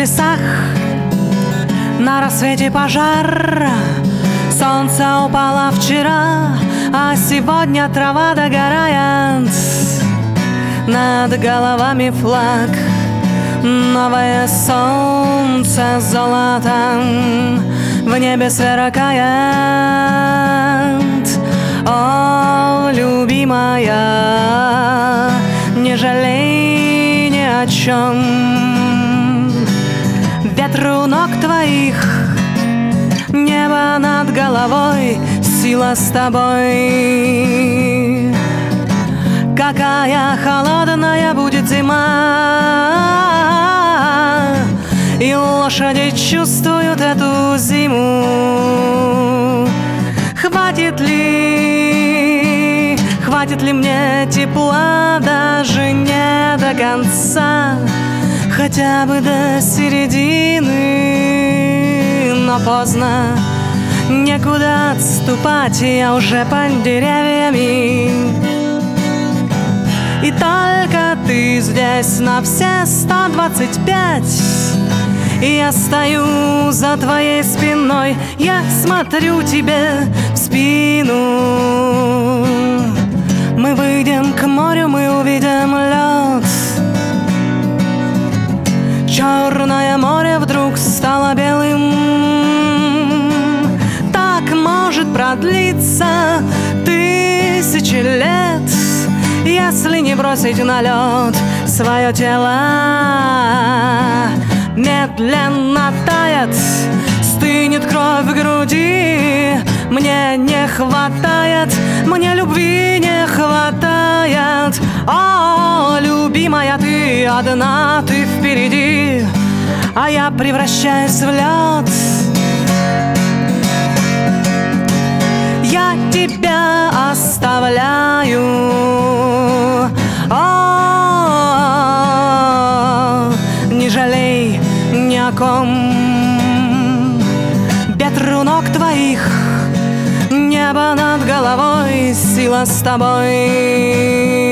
лесах на рассвете пожар. Солнце упало вчера, а сегодня трава догорает. Над головами флаг, новое солнце золотом в небе сверкает. О, любимая, не жалей ни о чем. Ветру ног твоих, небо над головой, сила с тобой. Какая холодная будет зима, и лошади чувствуют эту зиму. Хватит ли мне тепла, даже не до конца, хотя бы до середины, но поздно, некуда отступать, я уже под деревьями. И только ты здесь на все 125, и я стою за твоей спиной, я смотрю тебе в спину. Мы выйдем к морю, мы увидим лед. Черное море вдруг стало белым. Так может продлиться тысячи лет, если не бросить на лед свое тело. Медленно тает, стынет кровь в груди. Мне не хватает, мне любви не хватает. О, любимая, ты одна, ты впереди, а я превращаюсь в лед. Я тебя оставляю. О, не жалей ни о ком. Ветру ног твоих, небо над головой, сила с тобой.